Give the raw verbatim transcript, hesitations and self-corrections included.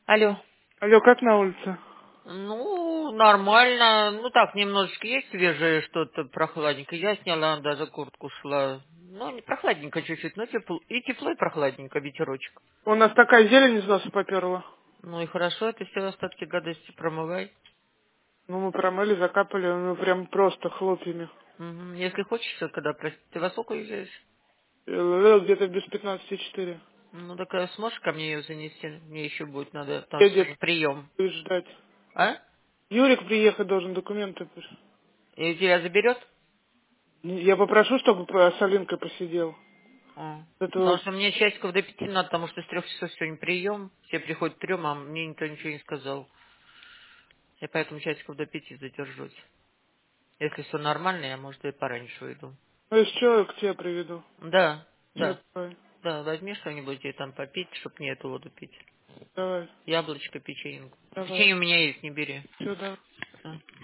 Алло. Алло, как на улице? Ну, нормально. Ну так, немножечко есть свежее что-то прохладненько. Я сняла, даже куртку шла. Ну, не прохладненько чуть-чуть, но тепло. И тепло, и прохладненько, ветерочек. У нас такая зелень из носа поперла. Ну и хорошо, это все остатки гадости промывай. Ну, мы промыли, закапали, ну, прям просто хлопьями. Мгм. Если хочешь, то когда, прости, ты во сколько уезжаешь? Э, Где-то без пятнадцати четыре. Ну, так а сможешь ко мне ее занести? Мне еще будет надо, там Едет, сегодня прием. будет ждать. А? Юрик приехать должен, документы. пиш- И тебя заберет? Я попрошу, чтобы по- с Алинкой посидел. А. Потому Это, что мне часиков до пяти надо, потому что с трех часов сегодня прием. Все приходят к трем, а мне никто ничего не сказал. Я поэтому часиков до пяти задержусь. Если все нормально, я, может, и пораньше уйду. ну, если что, к тебе приведу. Да, Все, да, давай, да, возьми что-нибудь и там попить, чтоб не эту воду пить. давай, Яблочко, печеньку. давай. Печенье у меня есть, не бери. Все, давай. Да.